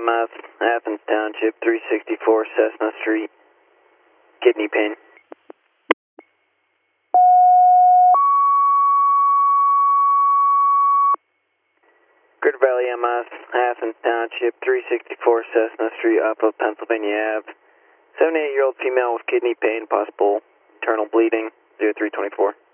EMS, Athens Township, 364 Cessna Street, kidney pain. Greater Valley EMS, Athens Township, 364 Cessna Street, off of Pennsylvania Ave. 78-year-old female with kidney pain, possible internal bleeding, 0324.